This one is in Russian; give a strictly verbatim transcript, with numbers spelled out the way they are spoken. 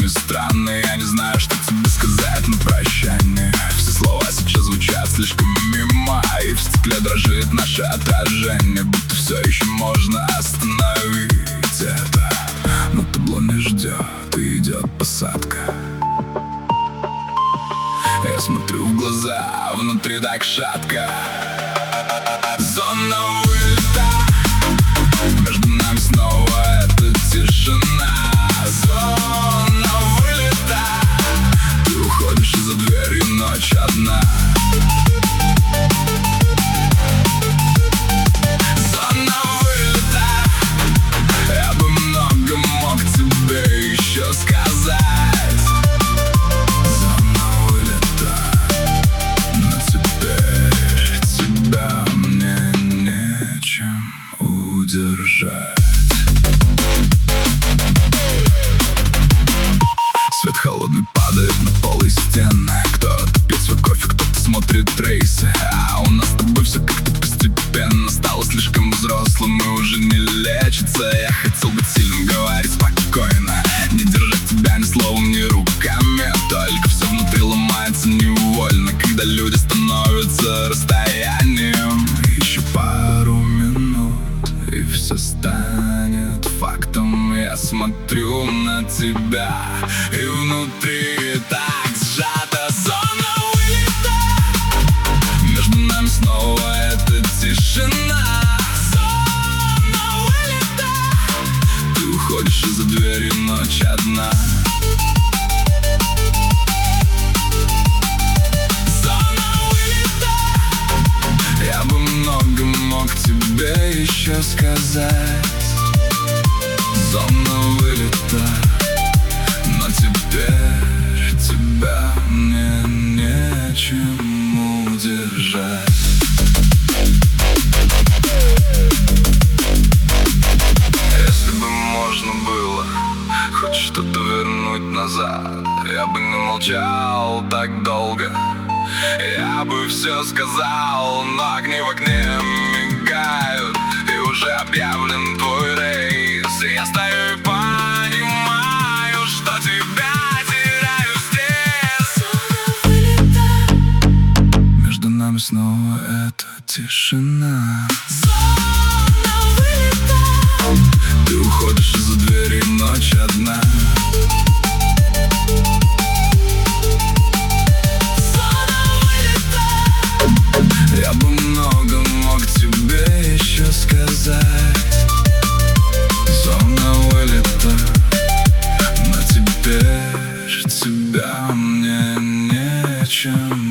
мне странно. Я не знаю, что тебе сказать на прощание. Все слова сейчас звучат слишком мимо, и в стекле дрожит наше отражение, будто все еще можно остановить это. Но табло не ждет, и идет посадка. Я смотрю в глаза, внутри так шатко. Зона вылета, между нами снова эта тишина. Зона вылета, ты уходишь из-за двери, ночь одна. Зона вылета, я бы много мог тебе еще сказать. Зона вылета, но теперь тебя мне нечем удержать. Свет холодный падает на пол и стены. Кто-то пьет свой кофе, кто-то смотрит рейсы. А у нас с тобой все как-то постепенно стало слишком взрослым и уже не лечится. Я хотел быть сильным, говорить спокойно, не держать тебя ни словом, ни руками. Только все внутри ломается невольно, когда люди становятся расстоянием. Еще пару минут, и все станет фактом. Я смотрю на тебя, и внутри так сжата. Зона вылета, между нами снова эта тишина. Зона вылета, ты уходишь из-за двери, ночь одна. Зона вылета, я бы много мог тебе еще сказать. Зона вылета, но теперь тебя мне нечем удержать. Если бы можно было хоть что-то вернуть назад, я бы не молчал так долго, я бы все сказал. Но огни в окне мигают, и уже объявлен твой рейс. И я стою и понимаю, что тебя теряю здесь. Между нами снова эта тишина. Зона вылета, ты уходишь из-за двери, ночь одна. Зона вылета, я бы много мог тебе еще сказать. Зона вылета, но теперь тебя мне нечем